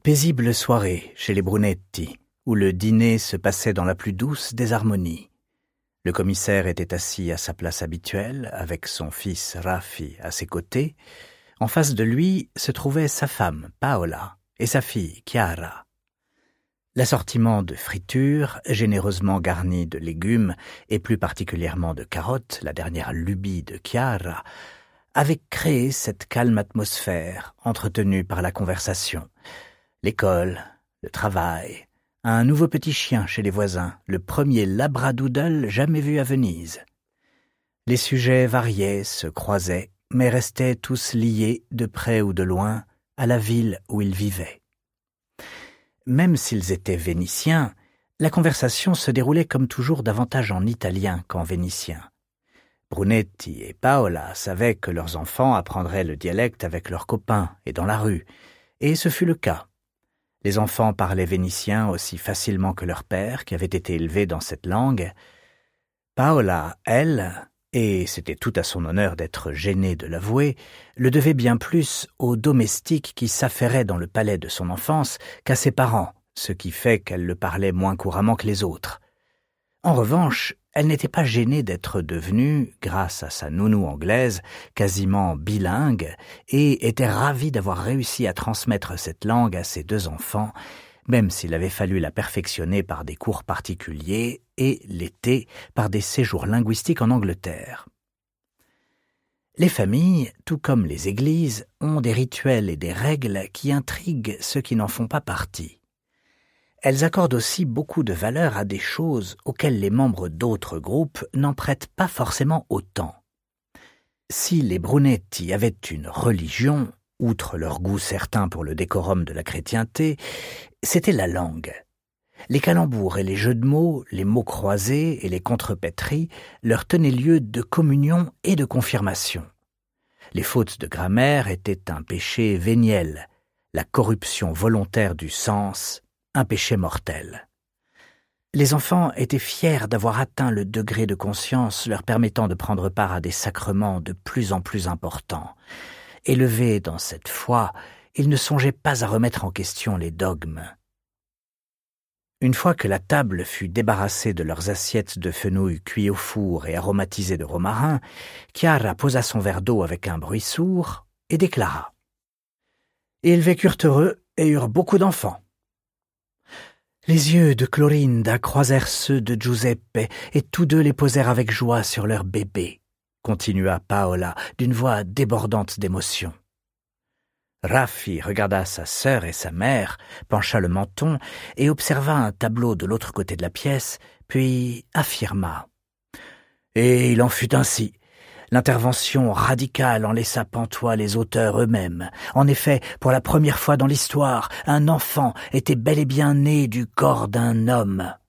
Paisible soirée chez les Brunetti, où le dîner se passait dans la plus douce des harmonies. Le commissaire était assis à sa place habituelle, avec son fils Raffi à ses côtés. En face de lui se trouvait sa femme, Paola, et sa fille, Chiara. L'assortiment de fritures, généreusement garni de légumes, et plus particulièrement de carottes, la dernière lubie de Chiara, avait créé cette calme atmosphère entretenue par la conversation. L'école, le travail, un nouveau petit chien chez les voisins, le premier labradoodle jamais vu à Venise. Les sujets variaient, se croisaient, mais restaient tous liés, de près ou de loin, à la ville où ils vivaient. Même s'ils étaient vénitiens, la conversation se déroulait comme toujours davantage en italien qu'en vénitien. Brunetti et Paola savaient que leurs enfants apprendraient le dialecte avec leurs copains et dans la rue, et ce fut le cas. Les enfants parlaient vénitien aussi facilement que leur père, qui avait été élevé dans cette langue. Paola, elle, et c'était tout à son honneur d'être gênée de l'avouer, le devait bien plus aux domestiques qui s'affairaient dans le palais de son enfance qu'à ses parents, ce qui fait qu'elle le parlait moins couramment que les autres. En revanche, elle n'était pas gênée d'être devenue, grâce à sa nounou anglaise, quasiment bilingue, et était ravie d'avoir réussi à transmettre cette langue à ses deux enfants, même s'il avait fallu la perfectionner par des cours particuliers et, l'été, par des séjours linguistiques en Angleterre. Les familles, tout comme les églises, ont des rituels et des règles qui intriguent ceux qui n'en font pas partie. Elles accordent aussi beaucoup de valeur à des choses auxquelles les membres d'autres groupes n'en prêtent pas forcément autant. Si les Brunetti avaient une religion, outre leur goût certain pour le décorum de la chrétienté, c'était la langue. Les calembours et les jeux de mots, les mots croisés et les contrepèteries leur tenaient lieu de communion et de confirmation. Les fautes de grammaire étaient un péché véniel, la corruption volontaire du sens, un péché mortel. Les enfants étaient fiers d'avoir atteint le degré de conscience leur permettant de prendre part à des sacrements de plus en plus importants. Élevés dans cette foi, ils ne songeaient pas à remettre en question les dogmes. Une fois que la table fut débarrassée de leurs assiettes de fenouil cuit au four et aromatisées de romarin, Chiara posa son verre d'eau avec un bruit sourd et déclara « Ils vécurent heureux et eurent beaucoup d'enfants. » Les yeux de Clorinda croisèrent ceux de Giuseppe et tous deux les posèrent avec joie sur leur bébé, continua Paola d'une voix débordante d'émotion. Raffi regarda sa sœur et sa mère, pencha le menton et observa un tableau de l'autre côté de la pièce, puis affirma. Et il en fut ainsi. L'intervention radicale en laissa pantois les auteurs eux-mêmes. En effet, pour la première fois dans l'histoire, un enfant était bel et bien né du corps d'un homme.